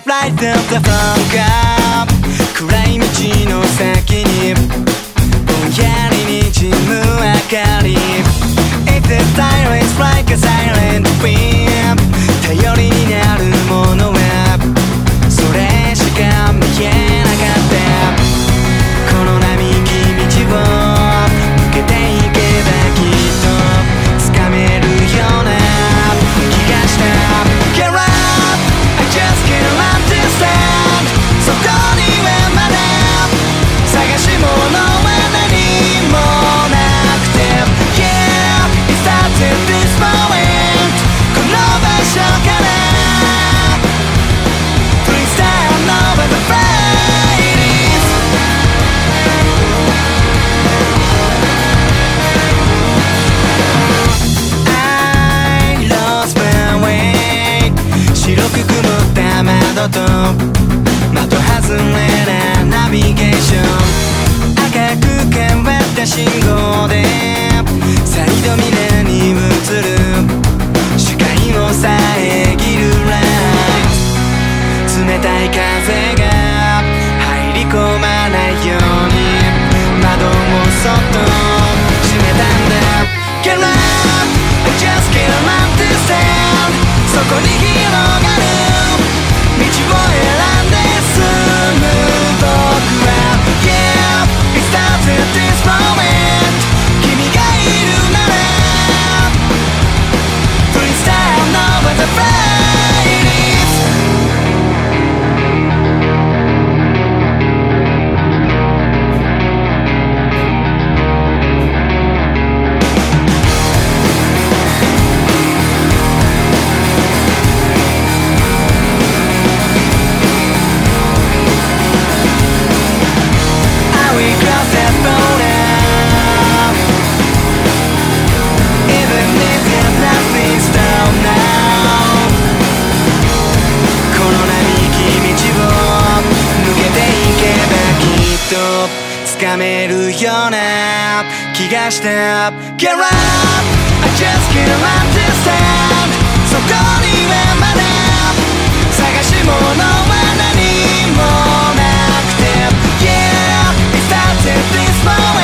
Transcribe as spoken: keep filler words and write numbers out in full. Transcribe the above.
Light up the fog up 暗い道の先にぼんやりにじむ明かり If the silence like a silent wind 頼りになるものはそれしか見えなかったこの並木道を抜けていけばきっと掴めるような気がした Get up I just can't understand そこにはまだ探し物は何もなくて Yeah it starts at this moment この場所から Please turn over the fades I lost my way 白く曇った窓と的外れなナビゲーション赤く変わった信号でサイドミラーに映る視界を遮るライト冷たい風が入り込まないように窓をそっと閉めたんだ Get up I just can't understand そこに広がる道を選んで進む僕は Yeah it starts at this moment 君がいるなら Please turn over the fades I will cross that border Even if there's nothing stone now この並木道を抜けていけばきっと掴めるような気がした Get up I just can't understand そこにはまだ探し物は何もなくて Yeah it starts at this moment